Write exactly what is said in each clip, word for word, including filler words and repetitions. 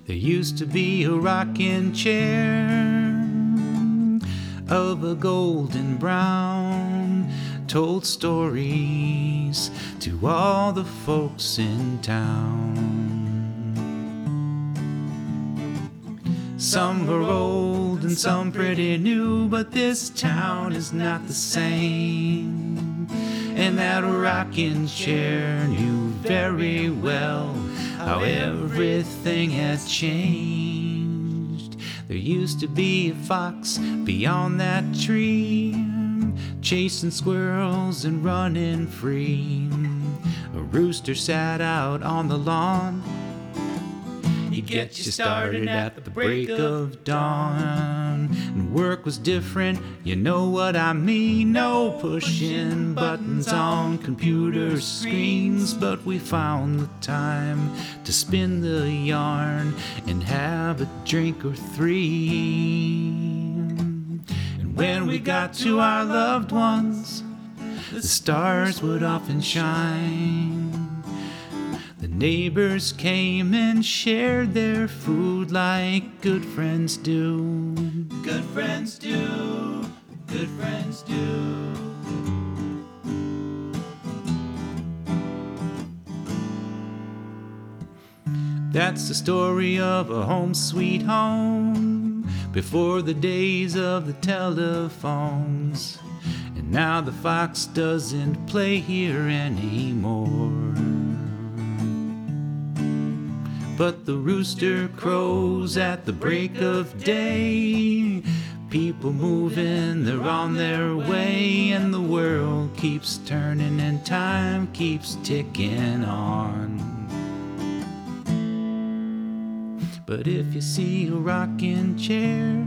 There used to be a rocking chair of a golden brown, told stories to all the folks in town. Some were old and some pretty new, but this town is not the same. And that rocking chair knew very well how everything had changed. There used to be a fox beyond that tree, chasing squirrels and running free. A rooster sat out on the lawn. He'd get you started at the break of dawn. And work was different, you know what I mean. No pushing buttons on computer screens, but we found the time to spin the yarn and have a drink or three. And when we got to our loved ones, the stars would often shine. The neighbors came and shared their food like good friends do. Good friends do, good friends do. That's the story of a home sweet home, before the days of the telephones. And now the fox doesn't play here anymore, but the rooster crows at the break of day. People moving, they're on their way, and the world keeps turning and time keeps ticking on. But if you see a rocking chair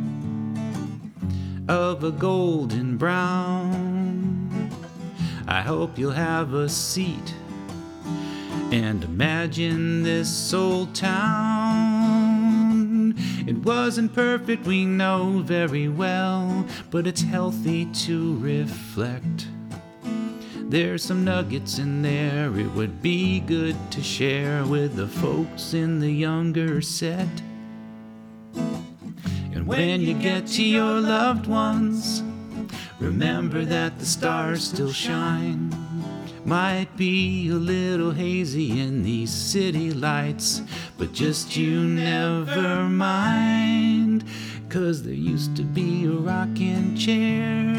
of a golden brown, I hope you'll have a seat and imagine this old town. It wasn't perfect, we know very well, but it's healthy to reflect. There's some nuggets in there it would be good to share with the folks in the younger set. And when you get to your loved ones, remember that the stars still shine. Might be a little hazy in these city lights, but just you never mind, 'cause there used to be a rocking chair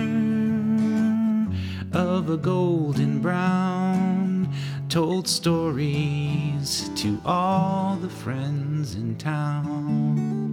of a golden brown, told stories to all the friends in town.